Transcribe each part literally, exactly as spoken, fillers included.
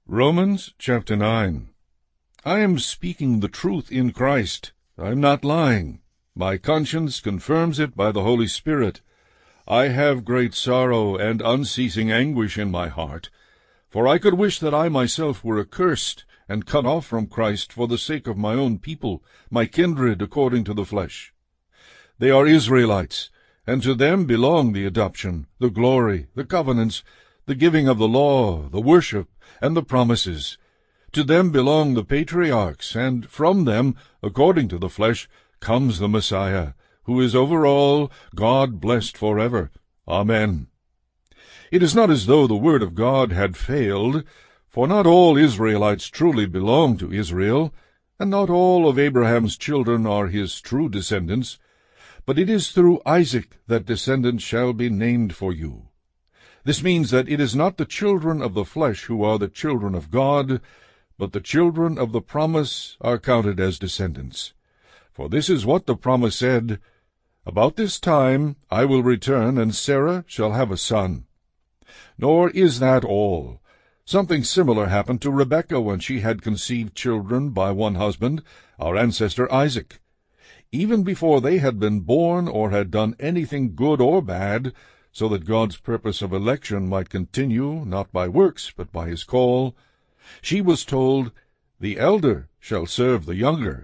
Romans chapter nine. I am speaking the truth in Christ. I am not lying. My conscience confirms it by the Holy Spirit. I have great sorrow and unceasing anguish in my heart, for I could wish that I myself were accursed and cut off from Christ for the sake of my own people, my kindred according to the flesh. They are Israelites, and to them belong the adoption, the glory, the covenants, the giving of the law, the worship, and the promises. To them belong the patriarchs, and from them, according to the flesh, comes the Messiah, who is over all, God blessed forever. Amen. It is not as though the word of God had failed, for not all Israelites truly belong to Israel, and not all of Abraham's children are his true descendants, but it is through Isaac that descendants shall be named for you. This means that it is not the children of the flesh who are the children of God, but the children of the promise are counted as descendants. For this is what the promise said, About this time I will return, and Sarah shall have a son. Nor is that all. Something similar happened to Rebekah when she had conceived children by one husband, our ancestor Isaac. Even before they had been born or had done anything good or bad, so that God's purpose of election might continue, not by works, but by his call, she was told, The elder shall serve the younger.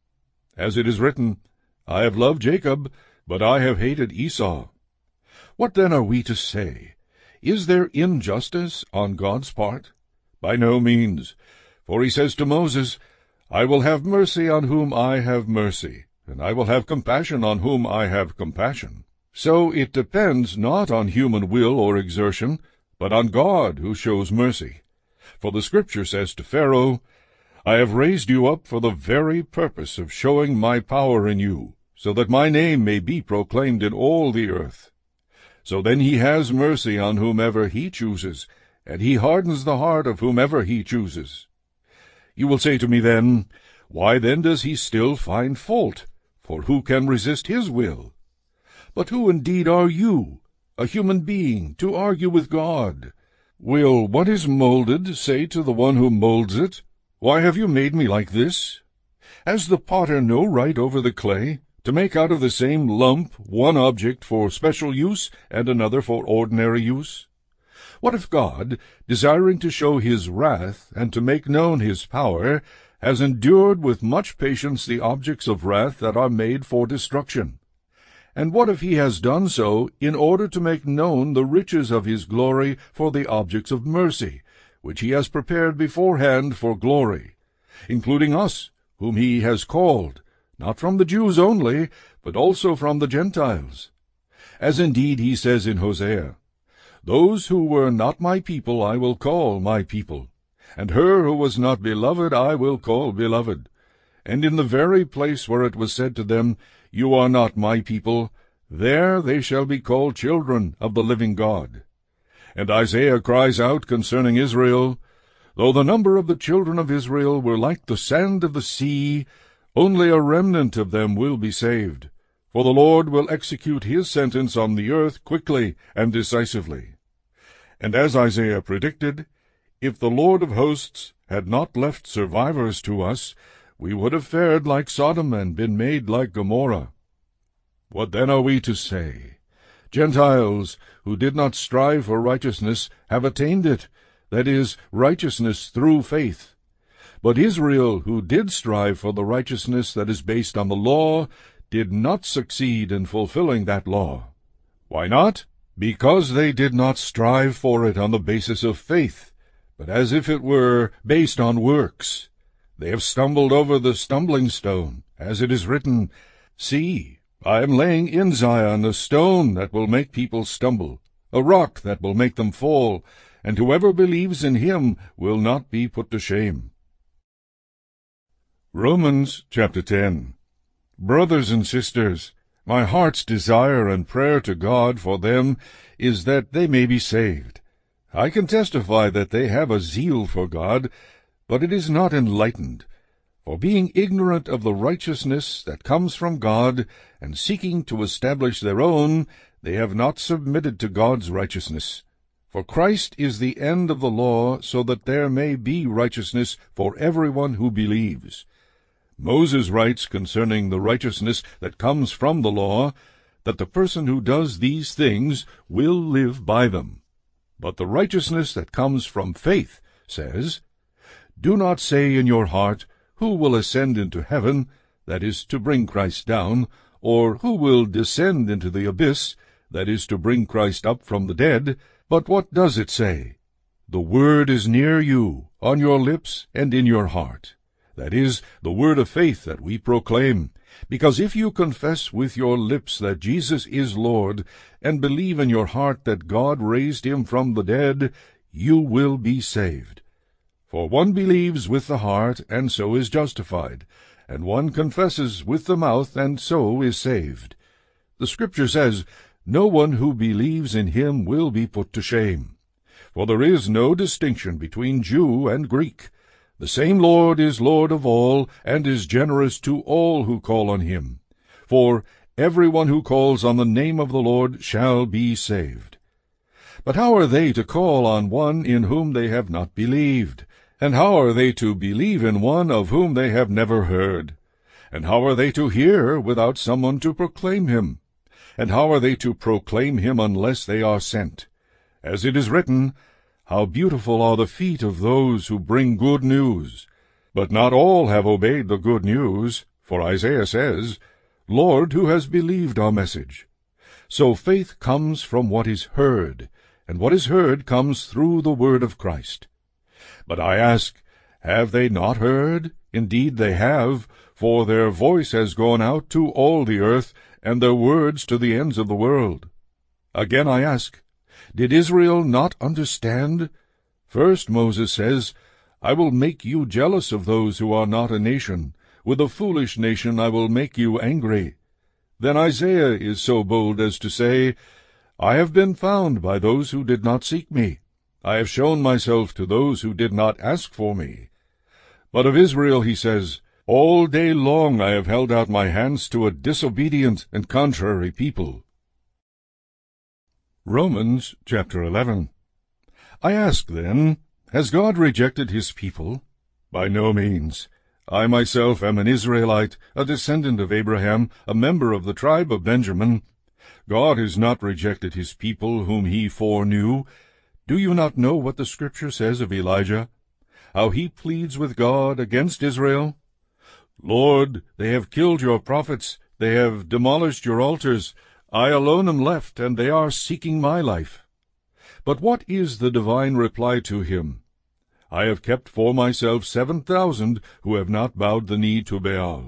As it is written, I have loved Jacob, but I have hated Esau. What then are we to say? Is there injustice on God's part? By no means. For he says to Moses, I will have mercy on whom I have mercy, and I will have compassion on whom I have compassion. So it depends not on human will or exertion, but on God who shows mercy. For the Scripture says to Pharaoh, I have raised you up for the very purpose of showing my power in you, so that my name may be proclaimed in all the earth. So then he has mercy on whomever he chooses, and he hardens the heart of whomever he chooses. You will say to me then, Why then does he still find fault? For who can resist his will? But who indeed are you, a human being, to argue with God? Will what is molded say to the one who molds it, Why have you made me like this? Has the potter no right over the clay, to make out of the same lump one object for special use and another for ordinary use? What if God, desiring to show his wrath and to make known his power, has endured with much patience the objects of wrath that are made for destruction? And what if he has done so in order to make known the riches of his glory for the objects of mercy, which he has prepared beforehand for glory, including us, whom he has called, not from the Jews only, but also from the Gentiles? As indeed he says in Hosea, Those who were not my people I will call my people, and her who was not beloved I will call beloved. And in the very place where it was said to them, You are not my people, there they shall be called children of the living God. And Isaiah cries out concerning Israel, Though the number of the children of Israel were like the sand of the sea, only a remnant of them will be saved. For the Lord will execute his sentence on the earth quickly and decisively. And as Isaiah predicted, if the Lord of hosts had not left survivors to us, we would have fared like Sodom and been made like Gomorrah. What then are we to say? Gentiles, who did not strive for righteousness, have attained it, that is, righteousness through faith. But Israel, who did strive for the righteousness that is based on the law, did not succeed in fulfilling that law. Why not? Because they did not strive for it on the basis of faith, but as if it were based on works. They have stumbled over the stumbling stone, as it is written, See, I am laying in Zion a stone that will make people stumble, a rock that will make them fall, and whoever believes in him will not be put to shame. Romans chapter ten. Brothers and sisters, my heart's desire and prayer to God for them is that they may be saved. I can testify that they have a zeal for God, but it is not enlightened. For being ignorant of the righteousness that comes from God, and seeking to establish their own, they have not submitted to God's righteousness. For Christ is the end of the law, so that there may be righteousness for everyone who believes. Moses writes concerning the righteousness that comes from the law, that the person who does these things will live by them. But the righteousness that comes from faith says, Do not say in your heart, Who will ascend into heaven, that is, to bring Christ down, or who will descend into the abyss, that is, to bring Christ up from the dead? But what does it say? The word is near you, on your lips and in your heart. That is, the word of faith that we proclaim. Because if you confess with your lips that Jesus is Lord, and believe in your heart that God raised him from the dead, you will be saved. For one believes with the heart, and so is justified, and one confesses with the mouth, and so is saved. The Scripture says, No one who believes in him will be put to shame. For there is no distinction between Jew and Greek. The same Lord is Lord of all, and is generous to all who call on him. For everyone who calls on the name of the Lord shall be saved. But how are they to call on one in whom they have not believed? And how are they to believe in one of whom they have never heard? And how are they to hear without someone to proclaim him? And how are they to proclaim him unless they are sent? As it is written, How beautiful are the feet of those who bring good news! But not all have obeyed the good news, for Isaiah says, Lord, who has believed our message? So faith comes from what is heard, and what is heard comes through the word of Christ. But I ask, have they not heard? Indeed they have, for their voice has gone out to all the earth, and their words to the ends of the world. Again I ask, did Israel not understand? First Moses says, I will make you jealous of those who are not a nation. With a foolish nation I will make you angry. Then Isaiah is so bold as to say, I have been found by those who did not seek me. I have shown myself to those who did not ask for me. But of Israel he says, All day long I have held out my hands to a disobedient and contrary people. Romans chapter eleven. I ask then, has God rejected his people? By no means. I myself am an Israelite, a descendant of Abraham, a member of the tribe of Benjamin. God has not rejected his people whom he foreknew. Do you not know what the Scripture says of Elijah? How he pleads with God against Israel? Lord, they have killed your prophets, they have demolished your altars. I alone am left, and they are seeking my life. But what is the divine reply to him? I have kept for myself seven thousand who have not bowed the knee to Baal.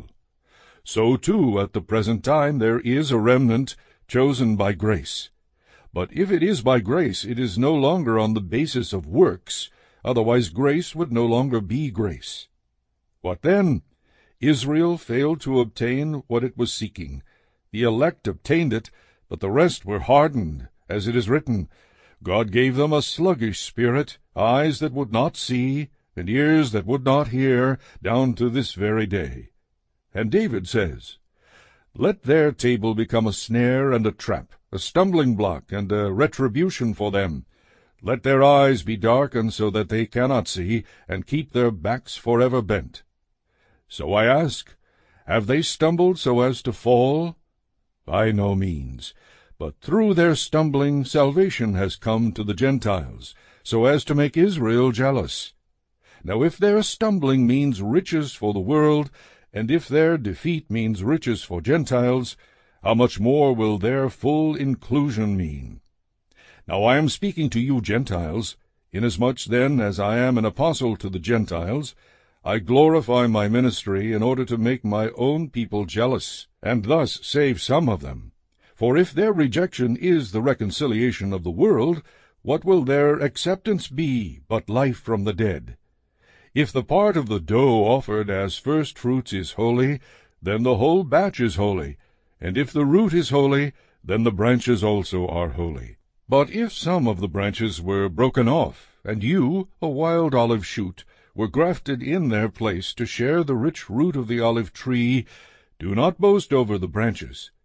So too at the present time there is a remnant chosen by grace. But if it is by grace, it is no longer on the basis of works, otherwise grace would no longer be grace. What then? Israel failed to obtain what it was seeking. The elect obtained it, but the rest were hardened, as it is written, God gave them a sluggish spirit, eyes that would not see, and ears that would not hear, down to this very day. And David says, Let their table become a snare and a trap, a stumbling block and a retribution for them. Let their eyes be darkened so that they cannot see, and keep their backs forever bent. So I ask, have they stumbled so as to fall? By no means. But through their stumbling salvation has come to the Gentiles, so as to make Israel jealous. Now if their stumbling means riches for the world, and if their defeat means riches for Gentiles, how much more will their full inclusion mean? Now I am speaking to you Gentiles, inasmuch then as I am an apostle to the Gentiles, I glorify my ministry in order to make my own people jealous, and thus save some of them. For if their rejection is the reconciliation of the world, what will their acceptance be but life from the dead? If the part of the dough offered as first fruits is holy, then the whole batch is holy, and if the root is holy, then the branches also are holy. But if some of the branches were broken off, and you, a wild olive shoot, were grafted in their place to share the rich root of the olive tree, do not boast over the branches.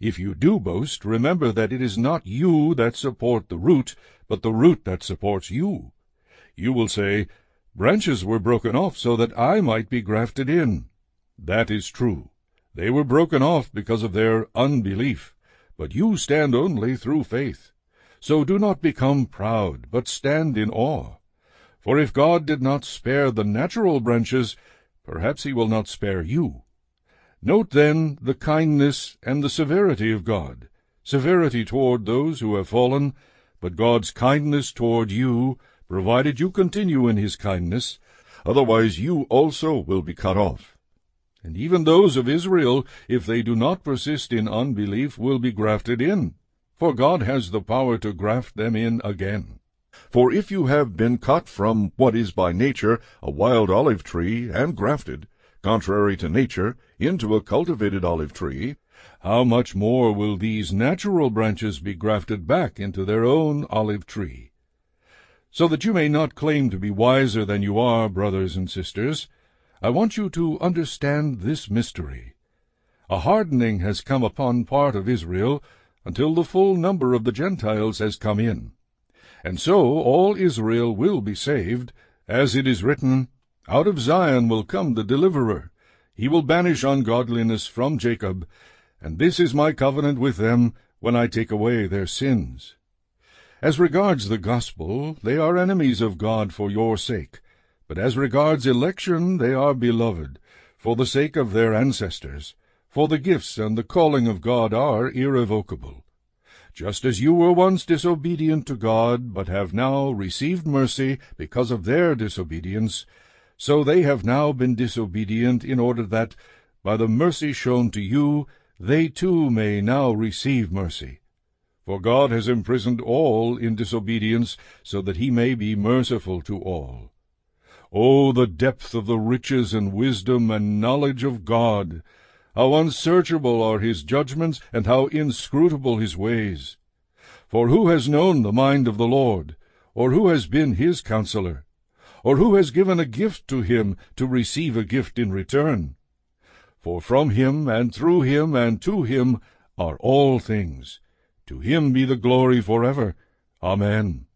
If you do boast, remember that it is not you that support the root, but the root that supports you. You will say, Branches were broken off so that I might be grafted in. That is true. They were broken off because of their unbelief, but you stand only through faith. So do not become proud, but stand in awe. For if God did not spare the natural branches, perhaps he will not spare you. Note then the kindness and the severity of God, severity toward those who have fallen, but God's kindness toward you, provided you continue in his kindness, otherwise you also will be cut off. And even those of Israel, if they do not persist in unbelief, will be grafted in, for God has the power to graft them in again. For if you have been cut from what is by nature a wild olive tree, and grafted, contrary to nature, into a cultivated olive tree, how much more will these natural branches be grafted back into their own olive tree? So that you may not claim to be wiser than you are, brothers and sisters, I want you to understand this mystery. A hardening has come upon part of Israel, until the full number of the Gentiles has come in. And so all Israel will be saved, as it is written, Out of Zion will come the deliverer. He will banish ungodliness from Jacob, and this is my covenant with them when I take away their sins. As regards the gospel, they are enemies of God for your sake, but as regards election they are beloved, for the sake of their ancestors, for the gifts and the calling of God are irrevocable. Just as you were once disobedient to God, but have now received mercy because of their disobedience, so they have now been disobedient in order that, by the mercy shown to you, they too may now receive mercy. For God has imprisoned all in disobedience, so that he may be merciful to all. O the depth of the riches and wisdom and knowledge of God! How unsearchable are his judgments, and how inscrutable his ways! For who has known the mind of the Lord? Or who has been his counselor? Or who has given a gift to him to receive a gift in return? For from him, and through him, and to him are all things. To him be the glory forever. Amen.